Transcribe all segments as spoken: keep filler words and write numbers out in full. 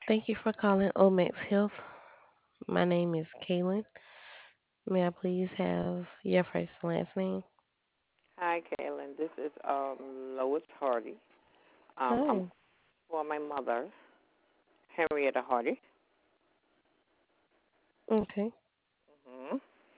Thank you for calling Omex Health. My name is Kaylin. May I please have your first and last name? Hi, Kaylin. This is um Lois Hardy. Um, I'm Hi. for my mother, Henrietta Hardy. Okay. hmm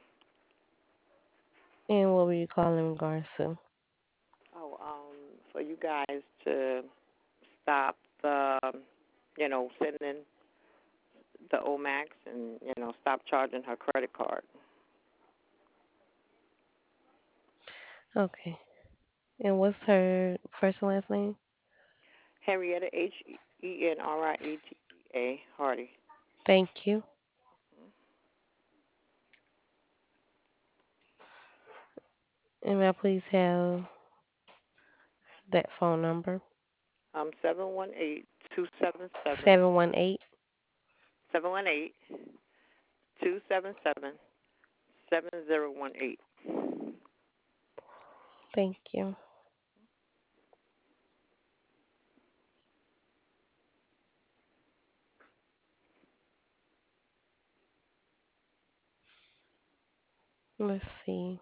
And what were you calling in regards to? Oh, um, for you guys to stop the, you know, sending the Omax and you know stop charging her credit card. Okay. And what's her first and last name? Henrietta H E N R I E T T A Hardy. Thank you. And may I please have that phone number? Um, seven one eight two seven seven seven one eight. seven one eight two seven seven seven zero one eight. Thank you. Let's see.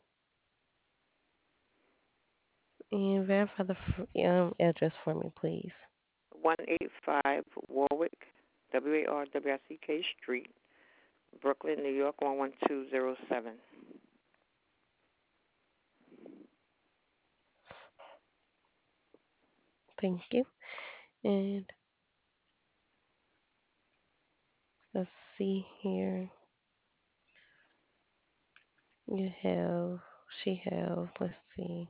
And verify the f- um, address for me, please. one eighty-five Warwick, W A R W I C K Street, Brooklyn, New York, one one two zero seven. Thank you. And let's see here. You have, she have, let's see,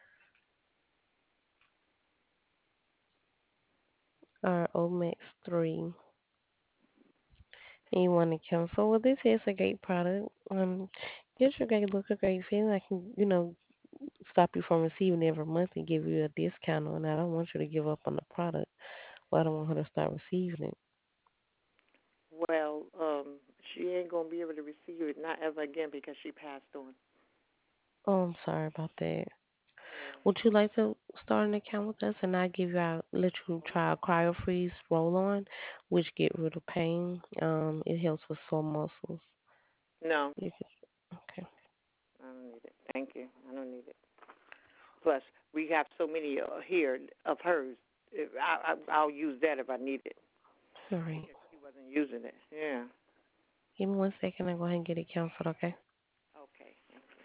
our Omex three. And you want to cancel? Well, this is a great product. Um, gives you a great look, a great feeling. I can, you know, stop you from receiving it every month and give you a discount on it. I don't want you to give up on the product. Well, I don't want her to start receiving it. Well, um, she ain't gonna be able to receive it not ever again because she passed on. Oh, I'm sorry about that. Yeah. Would you like to start an account with us and I give you our let you try our cryo freeze roll on, which get rid of pain. Um, it helps with sore muscles. No, You can, okay. I don't need it. Thank you. I don't need it. Plus, we have so many uh, here of hers. If I, I, I'll use that if I need it All right. because she wasn't using it. Yeah. Give me one second. I'll go ahead and get it canceled. Okay. Okay.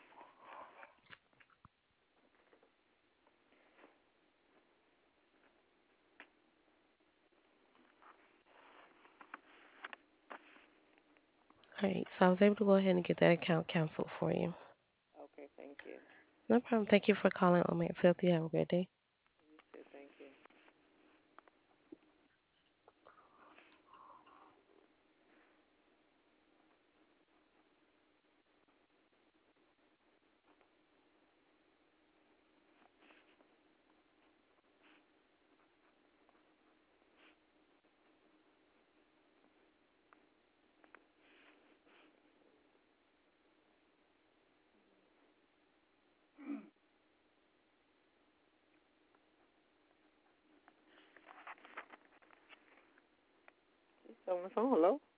All right. So I was able to go ahead and get that account canceled for you. Okay. Thank you. No problem. Thank you for calling Omex Health. You have a great day. You too. Thank you. She's on the phone. Hello.